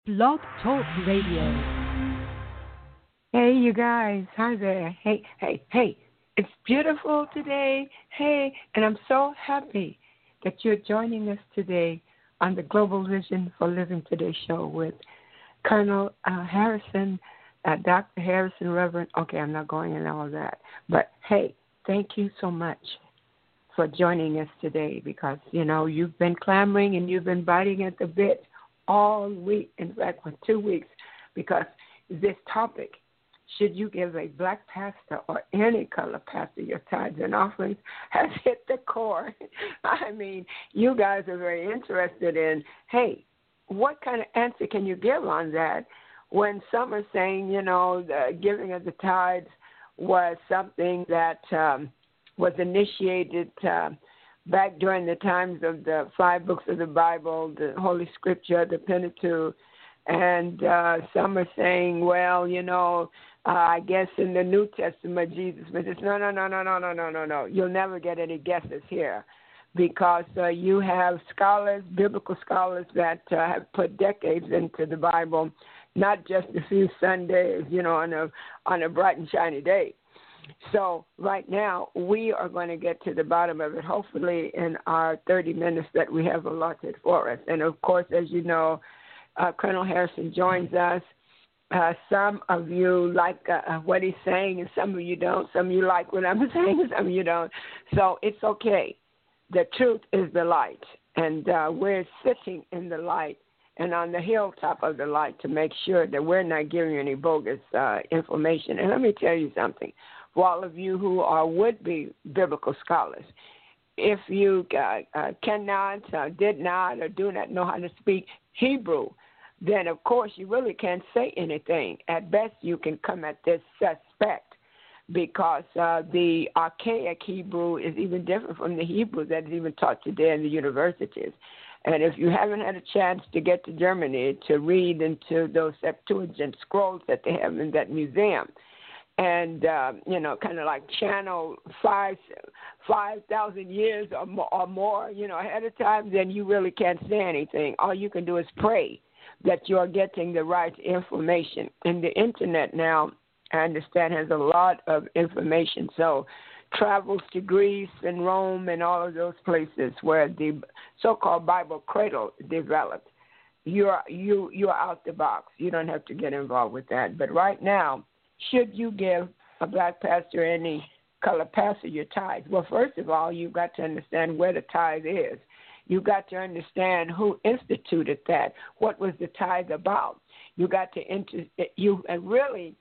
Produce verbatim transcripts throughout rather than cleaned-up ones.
Blog Talk Radio. Hey, you guys. Hi there. Hey, hey, hey. It's beautiful today. Hey, and I'm so happy that you're joining us today on the Global Vision for Living Today show with Colonel uh, Harrison, uh, Doctor Harrison, Reverend. Okay, I'm not going into all that. But, hey, thank you so much for joining us today because, you know, you've been clamoring and you've been biting at the bit all week, in fact, for two weeks, because this topic, should you give a black pastor or any color pastor your tithes and offerings, has hit the core. I mean, you guys are very interested in, hey, what kind of answer can you give on that when some are saying, you know, the giving of the tithes was something that um, was initiated uh, back during the times of the five books of the Bible, the Holy Scripture, the Pentateuch, and uh, some are saying, well, you know, uh, I guess in the New Testament, Jesus, but it's no, no, no, no, no, no, no, no, no. You'll never get any guesses here because uh, you have scholars, biblical scholars that uh, have put decades into the Bible, not just a few Sundays, you know, on a on a bright and shiny day. So right now, we are going to get to the bottom of it, hopefully in our thirty minutes that we have allotted for us. And, of course, as you know, uh, Colonel Harrison joins us. Uh, some of you like uh, what he's saying, and some of you don't. Some of you like what I'm saying, and some of you don't. So it's okay. The truth is the light, and uh, we're sitting in the light and on the hilltop of the light to make sure that we're not giving you any bogus uh, information. And let me tell you something. For all of you who are would-be biblical scholars, if you uh, uh, cannot, uh, did not, or do not know how to speak Hebrew, then, of course, you really can't say anything. At best, you can come at this suspect because uh, the archaic Hebrew is even different from the Hebrew that is even taught today in the universities. And if you haven't had a chance to get to Germany to read into those Septuagint scrolls that they have in that museum, and, uh, you know, kind of like channel five, 5,000 years or more, or more, you know, ahead of time, then you really can't say anything. All you can do is pray that you're getting the right information. And the Internet now, I understand, has a lot of information. So travels to Greece and Rome and all of those places where the so-called Bible cradle developed. You're, you, you're out the box. You don't have to get involved with that. But right now, should you give a black pastor, any color pastor, your tithes? Well, first of all, you've got to understand where the tithe is. You've got to understand who instituted that. What was the tithe about? You got to inter- you really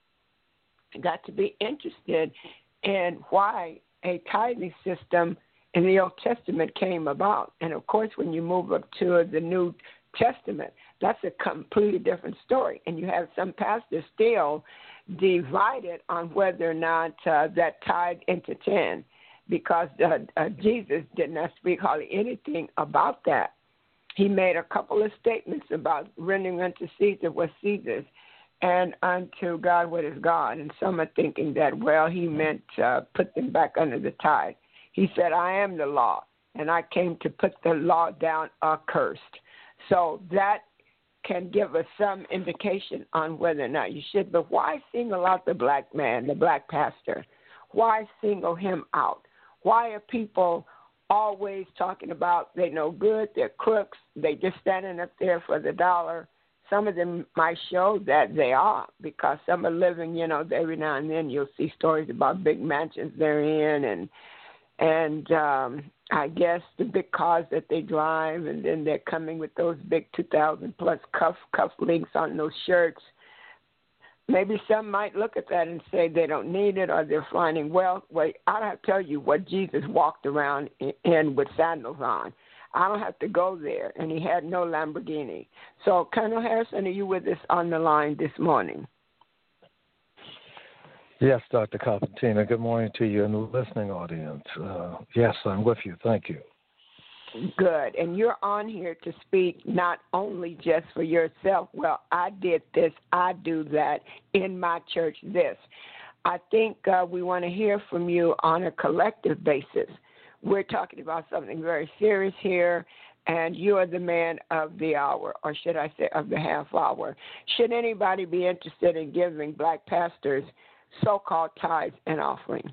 got to be interested in why a tithing system in the Old Testament came about. And of course, when you move up to the New Testament, that's a completely different story. And you have some pastors still divided on whether or not uh, that tied into ten, because uh, uh, Jesus did not speak hardly anything about that. He made a couple of statements about rendering unto Caesar what Caesar's and unto God what is God. And some are thinking that, well, he meant uh, put them back under the tithe. He said, I am the law, and I came to put the law down accursed. So that can give us some indication on whether or not you should. But why single out the black man, the black pastor? Why single him out? Why are people always talking about they no good, they're crooks, they just standing up there for the dollar? Some of them might show that they are, because some are living, you know, every now and then you'll see stories about big mansions they're in and and um, I guess the big cars that they drive, and then they're coming with those big two thousand plus cuff cuff links on those shirts. Maybe some might look at that and say they don't need it or they're finding wealth. Well, I don't have to tell you what Jesus walked around in with sandals on. I don't have to go there, and he had no Lamborghini. So, Colonel Harrison, are you with us on the line this morning? Yes, Doctor Carpentina. Good morning to you and the listening audience. Uh, yes, I'm with you. Thank you. Good. And you're on here to speak not only just for yourself. Well, I did this, I do that, in my church this. I think uh, we want to hear from you on a collective basis. We're talking about something very serious here and you are the man of the hour, or should I say of the half hour. Should anybody be interested in giving black pastors so-called tithes and offering?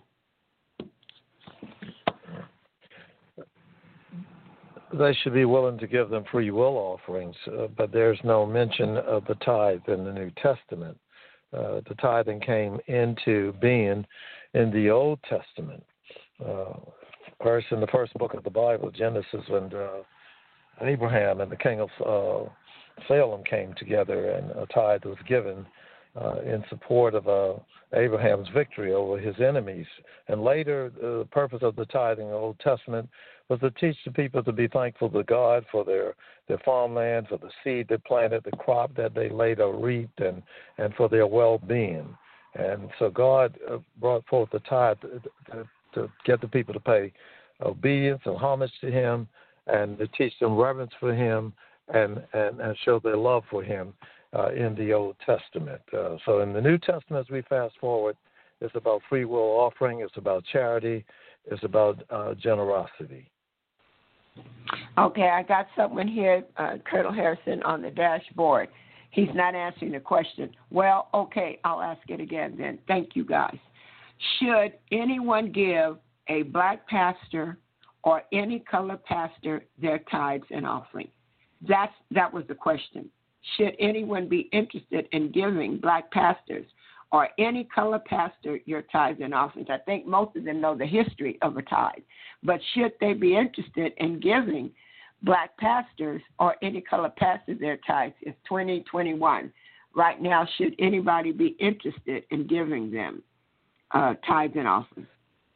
They should be willing to give them free will offerings, uh, but there's no mention of the tithe in the New Testament. Uh, the tithing came into being in the Old Testament. Uh, first, in the first book of the Bible, Genesis, when uh, Abraham and the king of uh, Salem came together, and a tithe was given uh, in support of uh, Abraham's victory over his enemies. And later, uh, the purpose of the tithing in the Old Testament was to teach the people to be thankful to God for their, their farmland, for the seed they planted, the crop that they later reaped, and, and for their well-being. And so God uh, brought forth the tithe to, to, to get the people to pay obedience and homage to him, and to teach them reverence for him, and, and, and show their love for him uh, in the Old Testament. Uh, so in the New Testament, as we fast forward, it's about free will offering, it's about charity, it's about uh, generosity. Okay, I got someone here, uh, Colonel Harrison, on the dashboard. He's not answering the question. Well, okay, I'll ask it again then. Thank you, guys. Should anyone give a black pastor or any colored pastor their tithes and offering? That's, that was the question. Should anyone be interested in giving black pastors or any colored pastor your tithes and offerings? I think most of them know the history of a tithe. But should they be interested in giving black pastors or any colored pastor their tithes? It's twenty twenty-one. Right now, should anybody be interested in giving them uh, tithes and offerings?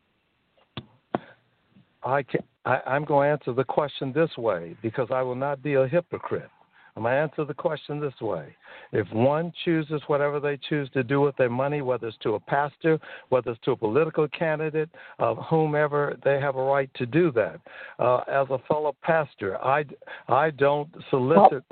I can, I, I'm going to answer the question this way, because I will not be a hypocrite. I'm going to answer the question this way. If one chooses whatever they choose to do with their money, whether it's to a pastor, whether it's to a political candidate, of whomever, they have a right to do that. Uh, as a fellow pastor, I, I don't solicit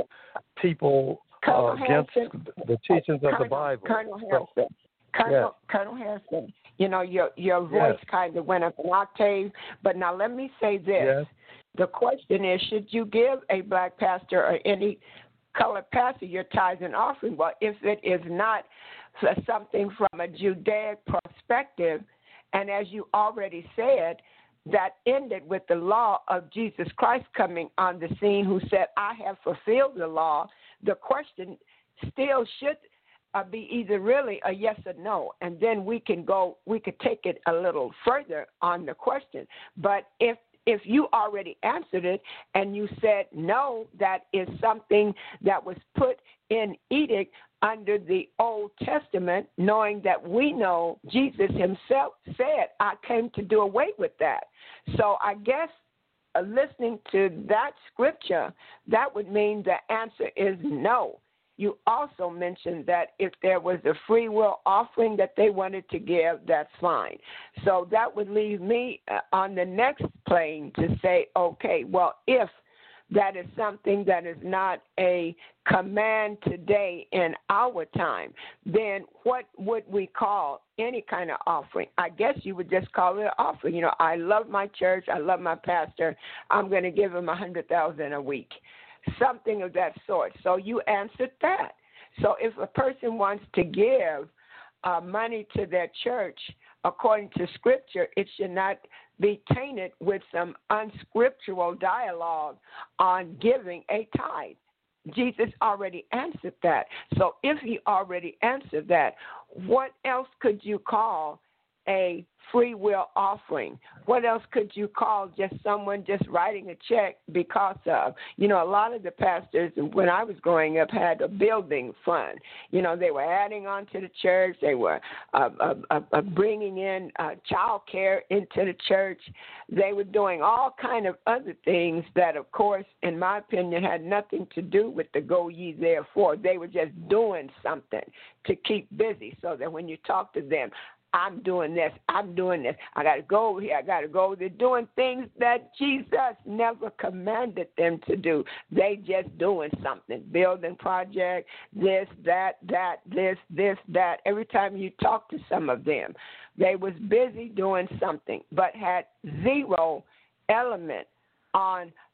people uh, against the teachings of the Bible. Colonel Harrison, Colonel, yes. Colonel Harrison, you know, your, your voice yes. kind of went up an octave, but now let me say this. Yes. The question is, should you give a black pastor or any colored pastor your tithes and offering? Well, if it is not something from a Judaic perspective, and as you already said, that ended with the law of Jesus Christ coming on the scene, who said, I have fulfilled the law, the question still should uh, be either really a yes or no, and then we can go, we could take it a little further on the question. But if If you already answered it and you said no, that is something that was put in edict under the Old Testament, knowing that we know Jesus himself said, I came to do away with that. So I guess uh, listening to that scripture, that would mean the answer is no. You also mentioned that if there was a free will offering that they wanted to give, that's fine. So that would leave me uh, on the next plane to say, okay, well, if that is something that is not a command today in our time, then what would we call any kind of offering? I guess you would just call it an offering. You know, I love my church, I love my pastor, I'm going to give him a hundred thousand a week. Something of that sort. So you answered that. So if a person wants to give uh, money to their church, according to Scripture, it should not be tainted with some unscriptural dialogue on giving a tithe. Jesus already answered that. So if he already answered that, what else could you call a free will offering? What else could you call just someone just writing a check because of? You know, a lot of the pastors, when I was growing up, had a building fund. You know, they were adding on to the church. They were uh, uh, uh, bringing in uh, child care into the church. They were doing all kind of other things that, of course, in my opinion, had nothing to do with the go ye therefore. They were just doing something to keep busy so that when you talk to them, I'm doing this, I'm doing this, I got to go over here, I got to go. They're doing things that Jesus never commanded them to do. They just doing something, building project, this, that, that, this, this, that. Every time you talk to some of them, they was busy doing something, but had zero element on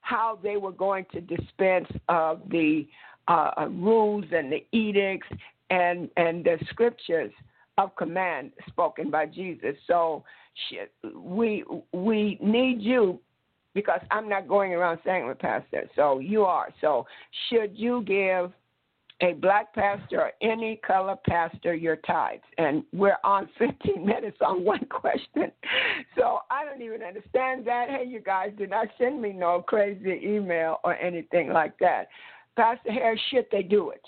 how they were going to dispense of the uh, rules and the edicts and, and the scriptures of command spoken by Jesus. So we we need you, because I'm not going around saying I'm a pastor. So you are. So should you give a black pastor or any color pastor your tithes? And we're on fifteen minutes on one question. So I don't even understand that. Hey, you guys, do not send me no crazy email or anything like that. Pastor Harris, should they do it?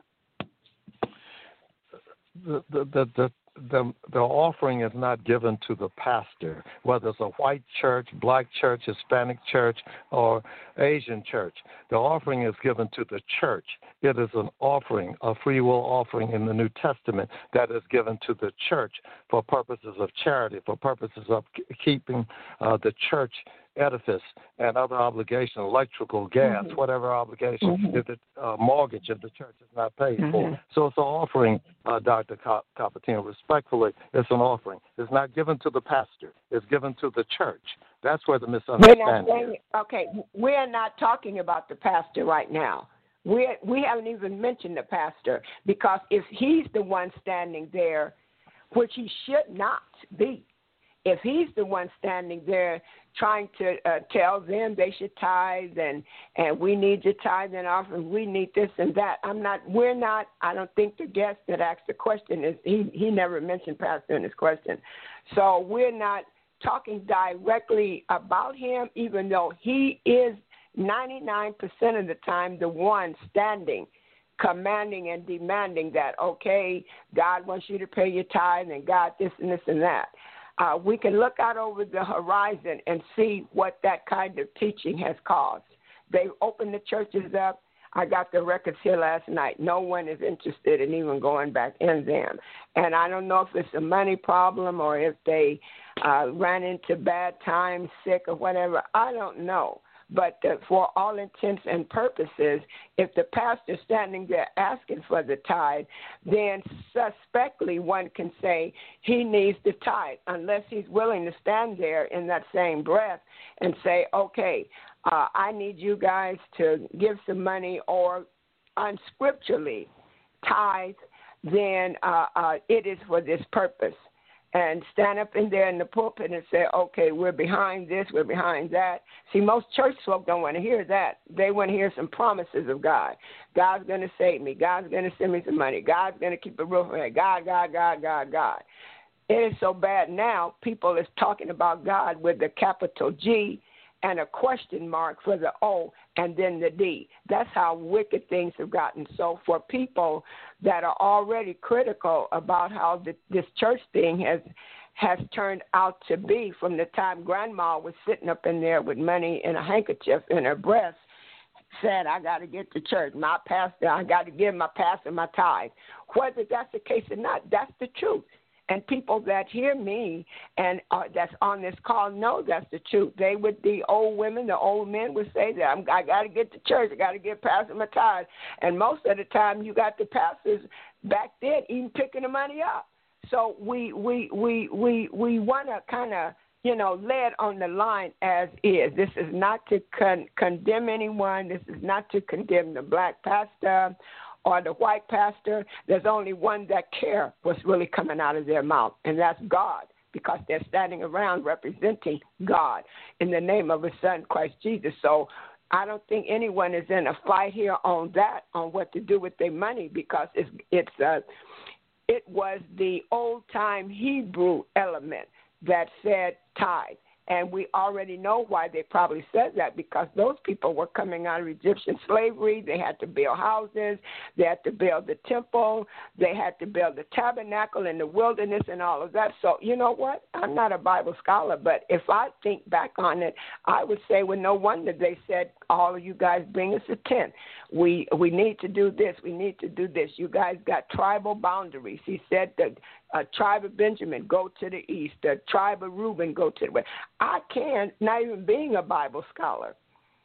The, the, the, the, the, the offering is not given to the pastor, whether it's a white church, black church, Hispanic church, or Asian church. The offering is given to the church. It is an offering, a free will offering in the New Testament that is given to the church for purposes of charity, for purposes of keeping uh, the church edifice and other obligations, electrical, gas, mm-hmm. whatever obligation, mm-hmm. if the uh, mortgage of the church is not paid mm-hmm. for. So it's an offering, uh, Doctor Capetillo. Respectfully, it's an offering. It's not given to the pastor. It's given to the church. That's where the misunderstanding is. Okay, we're not talking about the pastor right now. We we haven't even mentioned the pastor, because if he's the one standing there, which he should not be, if he's the one standing there trying to uh, tell them they should tithe and, and we need your tithe and offering, we need this and that. I'm not, we're not, I don't think the guest that asked the question is, he, he never mentioned pastor in his question. So we're not talking directly about him, even though he is ninety-nine percent of the time the one standing, commanding and demanding that, okay, God wants you to pay your tithe and God this and this and that. Uh, we can look out over the horizon and see what that kind of teaching has caused. They opened the churches up. I got the records here last night. No one is interested in even going back in them. And I don't know if it's a money problem or if they uh, ran into bad times, sick or whatever. I don't know. But uh, for all intents and purposes, if the pastor's standing there asking for the tithe, then suspectly one can say he needs the tithe, unless he's willing to stand there in that same breath and say, okay, uh, I need you guys to give some money, or unscripturally tithe, then uh, uh, it is for this purpose. And stand up in there in the pulpit and say, okay, we're behind this, we're behind that. See, most church folk don't want to hear that. They want to hear some promises of God. God's going to save me. God's going to send me some money. God's going to keep a roof over my head. God, God, God, God, God. It is so bad now, people is talking about God with the capital G and a question mark for the O and then the D. That's how wicked things have gotten. So for people that are already critical about how the, this church thing has has turned out to be, from the time Grandma was sitting up in there with money in a handkerchief in her breast, said, I got to get to church. My pastor, I got to give my pastor my tithe. Whether that's the case or not, that's the truth. And people that hear me and uh, that's on this call know that's the truth. They would, the old women, the old men would say that I'm, I got to get to church. I got to get pastor my tithe. And most of the time, you got the pastors back then even picking the money up. So we we we we we want to kind of, you know, lay it on the line as is. This is not to con- condemn anyone. This is not to condemn the black pastor or the white pastor. There's only one that cares what's really coming out of their mouth, and that's God, because they're standing around representing God in the name of His Son, Christ Jesus. So I don't think anyone is in a fight here on that, on what to do with their money, because it's it's uh, it was the old-time Hebrew element that said tithe. And we already know why they probably said that, because those people were coming out of Egyptian slavery. They had to build houses. They had to build the temple. They had to build the tabernacle in the wilderness and all of that. So, you know what? I'm not a Bible scholar, but if I think back on it, I would say, well, no wonder they said, all of you guys bring us a tenth. We, we need to do this. We need to do this. You guys got tribal boundaries. He said that uh, tribe of Benjamin, go to the east. The tribe of Reuben, go to the west. I can, not even being a Bible scholar,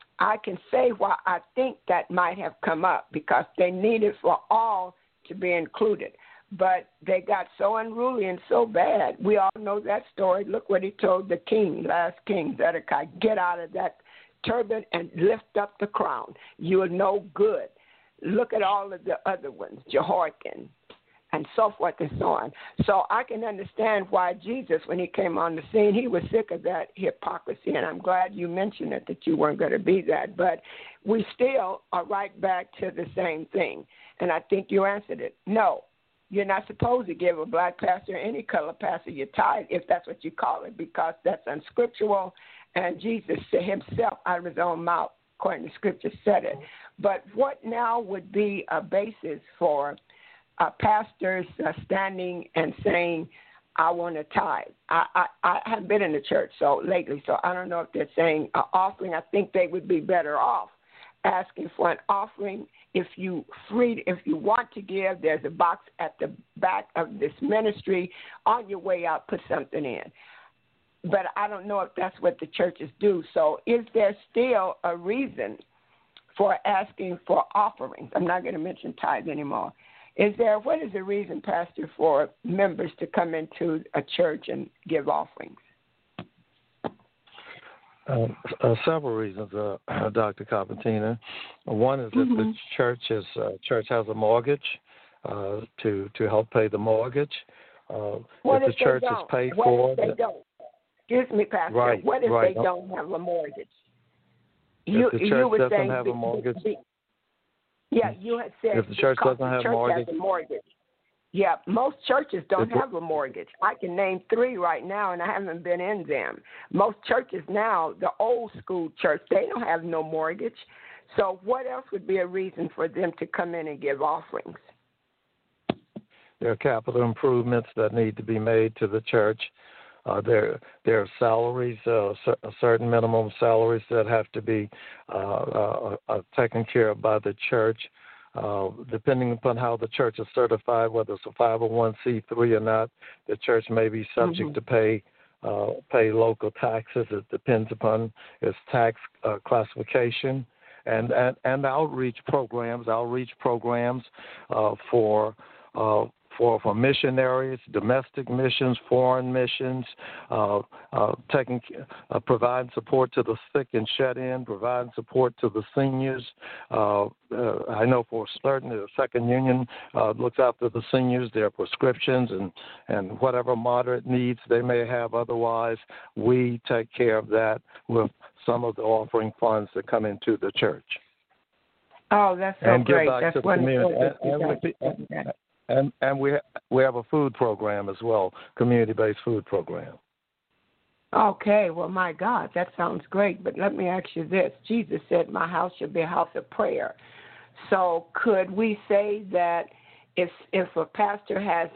I can say why I think that might have come up, because they needed for all to be included. But they got so unruly and so bad. We all know that story. Look what he told the king, last king, Zedekiah, get out of that turban and lift up the crown. You are no good. Look at all of the other ones, Jehoiakim, and so forth and so on. So I can understand why Jesus, when he came on the scene, he was sick of that hypocrisy, and I'm glad you mentioned it, that you weren't going to be that. But we still are right back to the same thing, and I think you answered it. No, you're not supposed to give a black pastor or any color pastor your tithe, if that's what you call it, because that's unscriptural, and Jesus himself out of his own mouth, according to Scripture, said it. But what now would be a basis for uh, pastors uh, standing and saying, I want to tithe? I, I, I haven't been in the church so lately, so I don't know if they're saying an offering. I think they would be better off asking for an offering. If you free, if you want to give, there's a box at the back of this ministry. On your way out, put something in. But I don't know if that's what the churches do. So is there still a reason for asking for offerings? I'm not going to mention tithe anymore. Is there, what is the reason, Pastor, for members to come into a church and give offerings? Uh, uh, several reasons, uh, Doctor Carpentina. One is that mm-hmm. the church is uh, church has a mortgage uh, to to help pay the mortgage. Uh, what if if the church is paid what for, if they don't? Excuse me, Pastor. Right, what if right. they don't have a mortgage? If you, the church you were doesn't saying have the, a mortgage. The, yeah, you had said if the church doesn't the have church a mortgage. Has a mortgage. Yeah, most churches don't If have a mortgage. I can name three right now, and I haven't been in them. Most churches now, the old school church, they don't have no mortgage. So what else would be a reason for them to come in and give offerings? There are capital improvements that need to be made to the church. Uh, there, there are salaries, uh, certain minimum salaries that have to be uh, uh, uh, taken care of by the church. Uh, depending upon how the church is certified, whether it's a five oh one c three or not, the church may be subject mm-hmm. to pay uh, pay local taxes. It depends upon its tax uh, classification, and, and and outreach programs, outreach programs uh, for. Uh, For, for missionaries, domestic missions, foreign missions, uh, uh, taking, uh, providing support to the sick and shut-in, providing support to the seniors. Uh, uh, I know for certain the Second Union uh, looks after the seniors, their prescriptions, and, and whatever moderate needs they may have otherwise. We take care of that with some of the offering funds that come into the church. Oh, that's so and great. Give back that's to the wonderful. community. And, and, with, and, And and we we have a food program as well, community-based food program. Okay, well, my God, that sounds great. But let me ask you this. Jesus said, my house should be a house of prayer. So could we say that if if a pastor has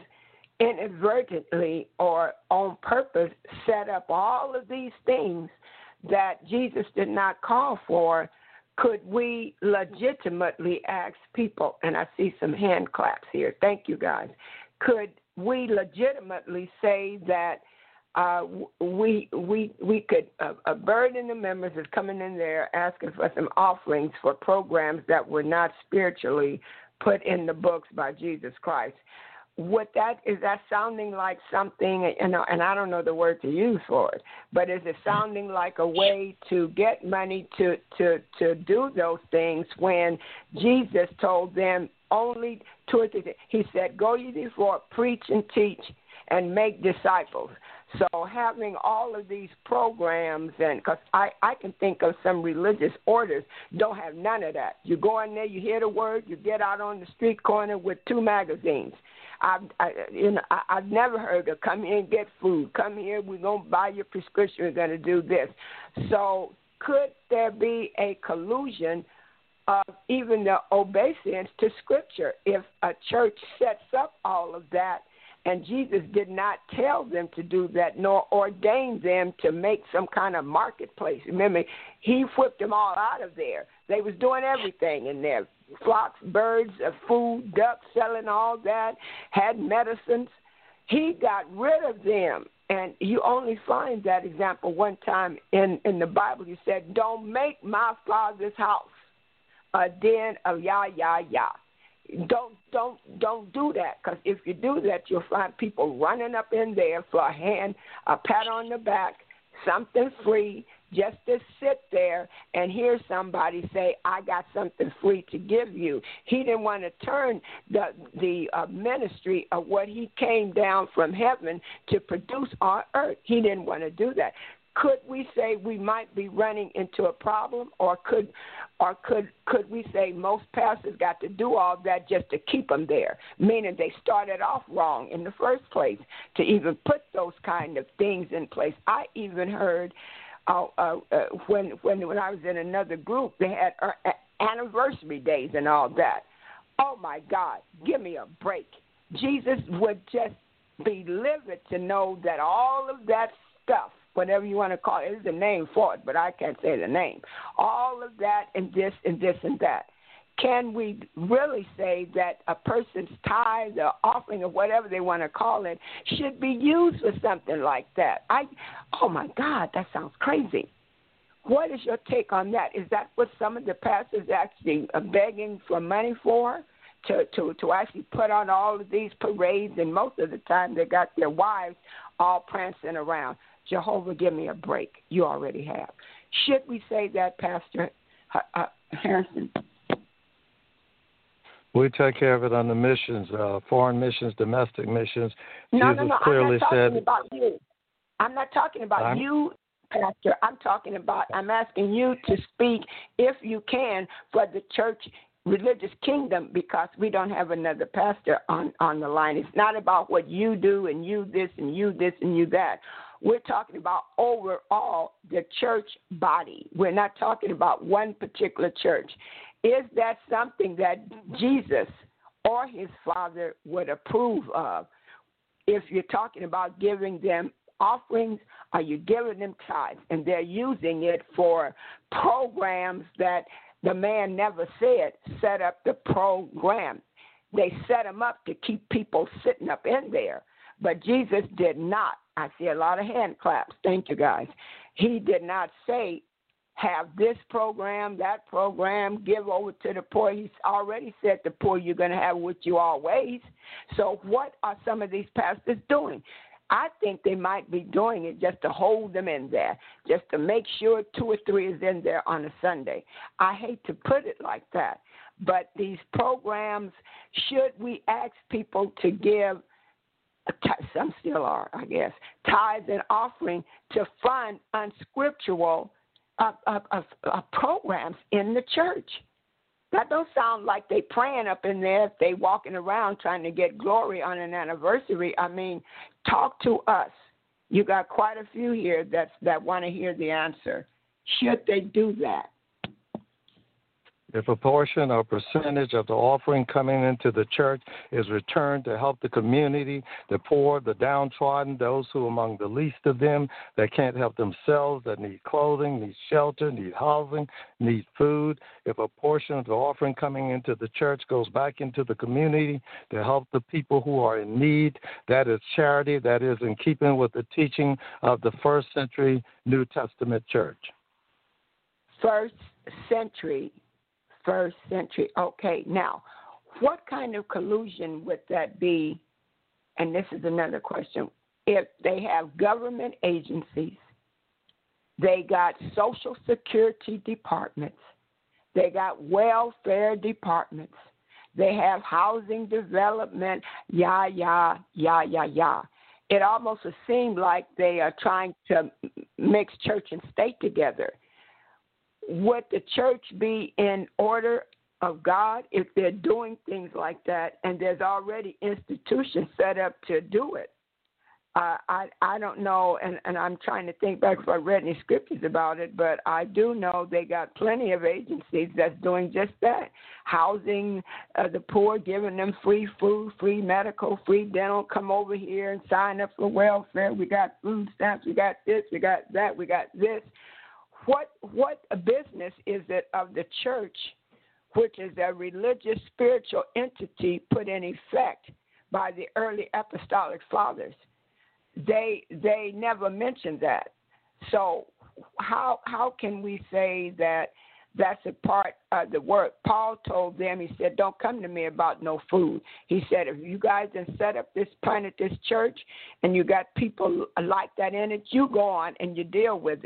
inadvertently or on purpose set up all of these things that Jesus did not call for, could we legitimately ask people, and I see some hand claps here, thank you guys, could we legitimately say that uh, we we we could, uh, a burden the members is coming in there asking for some offerings for programs that were not spiritually put in the books by Jesus Christ? What that is that sounding like something, you know, and I don't know the word to use for it, but is it sounding like a way to get money to, to, to do those things when Jesus told them only two or three things? He said, go ye therefore, preach and teach and make disciples. So having all of these programs, and because I, I can think of some religious orders, don't have none of that. You go in there, you hear the word, you get out on the street corner with two magazines. I've, I, you know, I, I've never heard of come here and get food. Come here, we're going to buy your prescription, we're going to do this. So could there be a collusion of even the obeisance to Scripture if a church sets up all of that and Jesus did not tell them to do that nor ordain them to make some kind of marketplace? Remember, he whipped them all out of there. They was doing everything in there. Flocks, birds, food, ducks, selling all that, had medicines. He got rid of them. And you only find that example one time in, in the Bible. He said, don't make my Father's house a den of yah, yah, yah. Don't don't don't do that, because if you do that, you'll find people running up in there for a hand, a pat on the back, something free, just to sit there and hear somebody say, I got something free to give you. He didn't want to turn the, the uh, ministry of what he came down from heaven to produce on earth. He didn't want to do that. Could we say we might be running into a problem, or could or could could we say most pastors got to do all that just to keep them there, meaning they started off wrong in the first place to even put those kind of things in place? I even heard uh, uh, uh, when when when I was in another group, they had uh, anniversary days and all that. Oh, my God, give me a break. Jesus would just be livid to know that all of that stuff, whatever you want to call it, there's a name for it, but I can't say the name. All of that and this and this and that. Can we really say that a person's tithe or offering or whatever they want to call it should be used for something like that? I, oh, my God, that sounds crazy. What is your take on that? Is that what some of the pastors actually are begging for money for? To, to, to actually put on all of these parades, and most of the time they got their wives all prancing around. Jehovah, give me a break. You already have. Should we say that, Pastor uh, uh, Harrison? We take care of it on the missions, uh, foreign missions, domestic missions. No, Jesus no, no. clearly I'm not talking said, about you. I'm not talking about I'm, you, Pastor. I'm talking about, I'm asking you to speak, if you can, for the church religious kingdom, because we don't have another pastor on, on the line. It's not about what you do and you this and you this and you that. We're talking about overall the church body. We're not talking about one particular church. Is that something that Jesus or his Father would approve of? If you're talking about giving them offerings, are you giving them tithes? And they're using it for programs that the man never said set up the program. They set them up to keep people sitting up in there. But Jesus did not. I see a lot of hand claps. Thank you, guys. He did not say, have this program, that program, give over to the poor. He's already said the poor you're going to have with you always. So what are some of these pastors doing? I think they might be doing it just to hold them in there, just to make sure two or three is in there on a Sunday. I hate to put it like that, but these programs, should we ask people to give, some still are, I guess, tithes and offering to fund unscriptural uh, uh, uh, uh, programs in the church? That don't sound like they praying up in there if they walking around trying to get glory on an anniversary. I mean, talk to us. You got quite a few here that's, that want to hear the answer. Should they do that? If a portion or percentage of the offering coming into the church is returned to help the community, the poor, the downtrodden, those who are among the least of them that can't help themselves, that need clothing, need shelter, need housing, need food, if a portion of the offering coming into the church goes back into the community to help the people who are in need, that is charity. That is in keeping with the teaching of the first century New Testament church. First century. First century. Okay, now, what kind of collusion would that be? And this is another question. If they have government agencies, they got social security departments, they got welfare departments, they have housing development, yah, yah, yah, yah, yah. It almost would seem like they are trying to mix church and state together. Would the church be in order of God if they're doing things like that, and there's already institutions set up to do it? Uh, I I don't know, and, and I'm trying to think back if I read any scriptures about it, but I do know they got plenty of agencies that's doing just that, housing uh, the poor, giving them free food, free medical, free dental. Come over here and sign up for welfare. We got food stamps. We got this. We got that. We got this. What what business is it of the church, which is a religious spiritual entity put in effect by the early apostolic fathers? They they never mentioned that. So how how can we say that that's a part of the work? Paul told them, he said, don't come to me about no food. He said, if you guys have set up this, planted this church, and you got people like that in it, you go on and you deal with it.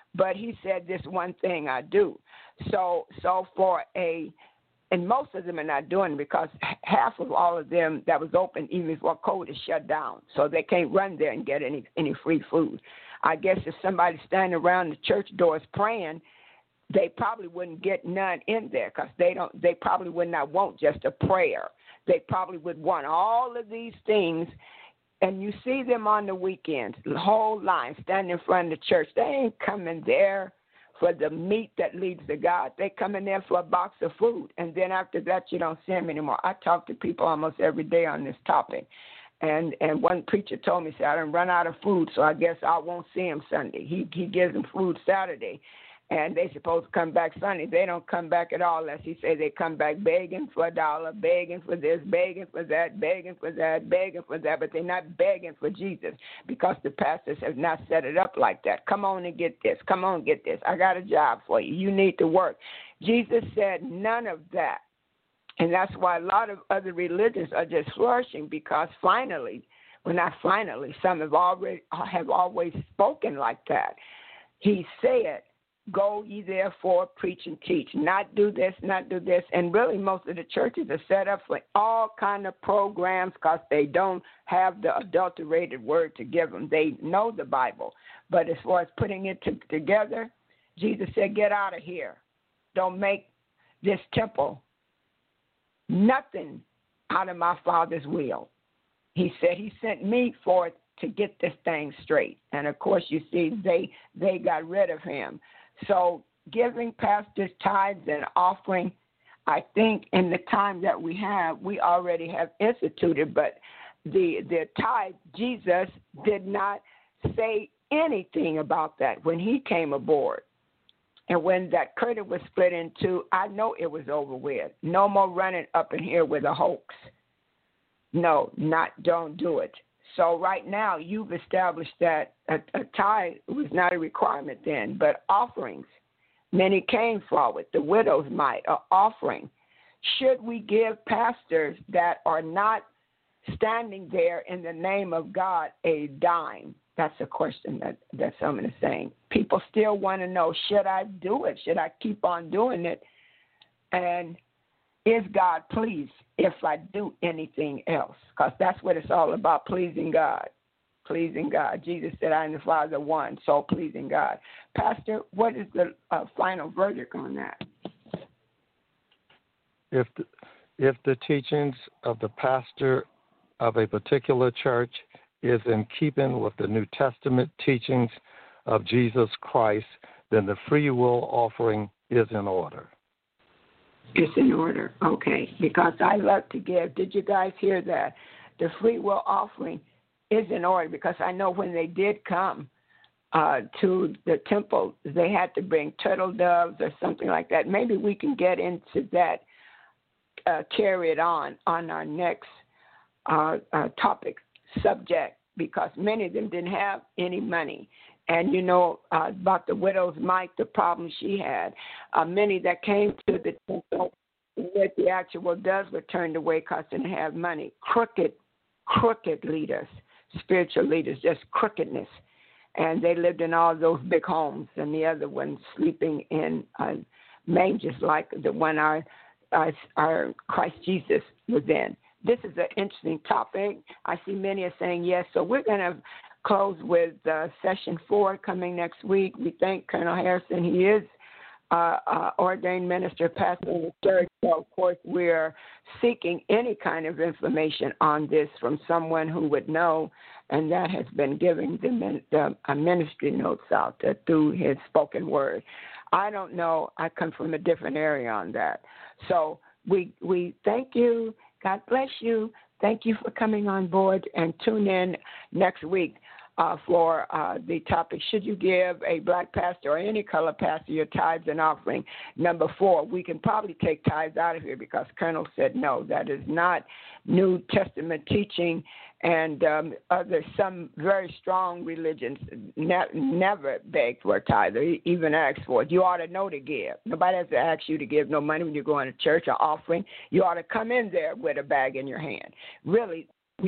but he said this one thing I do. So, so for a, and most of them are not doing it because half of all of them that was open even before COVID is shut down. So they can't run there and get any, any free food. I guess if somebody's standing around the church doors praying, they probably wouldn't get none in there because they don't. They probably would not want just a prayer. They probably would want all of these things. And you see them on the weekends, the whole line standing in front of the church. They ain't coming there for the meat that leads to God. They come in there for a box of food. And then after that, you don't see them anymore. I talk to people almost every day on this topic. And and one preacher told me, said, I done run out of food, so I guess I won't see him Sunday. He he gives them food Saturday. And they supposed to come back Sunday. They don't come back at all unless he says they come back begging for a dollar, begging for this, begging for that, begging for that, begging for that. But they're not begging for Jesus because the pastors have not set it up like that. Come on and get this. Come on and get this. I got a job for you. You need to work. Jesus said none of that. And that's why a lot of other religions are just flourishing because finally, well, not finally, some have already have always spoken like that. He said, go ye therefore, preach and teach. Not do this, not do this. And really most of the churches are set up for all kind of programs because they don't have the adulterated word to give them. They know the Bible. But as far as putting it to, together, Jesus said, get out of here. Don't make this temple nothing out of my Father's will. He said he sent me forth to get this thing straight. And, of course, you see, they they got rid of him. So giving pastors tithes and offering, I think in the time that we have, we already have instituted, but the the tithe, Jesus did not say anything about that when he came aboard. And when that curtain was split in two, I know it was over with. No more running up in here with a hoax. No, not don't do it. So right now, you've established that a, a tithe was not a requirement then, but offerings. Many came forward. The widow's mite, an offering. Should we give pastors that are not standing there in the name of God a dime? That's a question that, that someone is saying. People still want to know, should I do it? Should I keep on doing it? And is God pleased if I do anything else? Because that's what it's all about, pleasing God. Pleasing God. Jesus said, I and the Father are one, so pleasing God. Pastor, what is the uh, final verdict on that? If the, if the teachings of the pastor of a particular church is in keeping with the New Testament teachings of Jesus Christ, then the free will offering is in order. It's in order, okay, because I love to give. Did you guys hear that? The free will offering is in order because I know when they did come uh, to the temple, they had to bring turtle doves or something like that. Maybe we can get into that, uh, carry it on on our next uh, uh, topic, subject, because many of them didn't have any money. And, you know, uh, about the widow's mite, the problem she had. Uh, many that came to the temple with the actual doves were turned away because they didn't have money. Crooked, crooked leaders, spiritual leaders, just crookedness. And they lived in all those big homes, and the other ones sleeping in uh, mangers like the one our, our, our Christ Jesus was in. This is an interesting topic. I see many are saying yes, so we're going to close with uh, session four coming next week. We thank Colonel Harrison. He is uh, uh, ordained minister, pastor in the church. So, of course, we're seeking any kind of information on this from someone who would know, and that has been giving the, the uh, ministry notes out uh, through his spoken word. I don't know. I come from a different area on that. So we we thank you. God bless you. Thank you for coming on board, and tune in next week uh, for uh, the topic, should you give a black pastor or any color pastor your tithes and offering? Number four, we can probably take tithes out of here because Colonel said no, that is not New Testament teaching, and um, other some very strong religions ne- never beg for a tithe or even ask for it. You ought to know to give. Nobody has to ask you to give no money when you're going to church or offering. You ought to come in there with a bag in your hand. Really, we can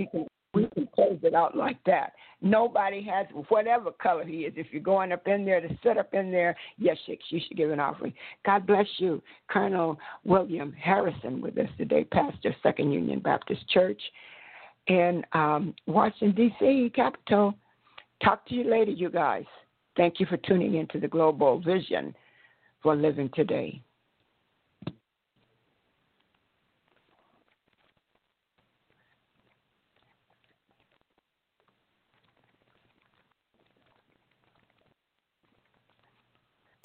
We can close it out like that. Nobody has, whatever color he is, if you're going up in there to sit up in there, yes, you, you should give an offering. God bless you. Colonel William Harrison with us today, pastor, Second Union Baptist Church in um, Washington, D C, capital. Talk to you later, you guys. Thank you for tuning into the Global Vision for Living Today.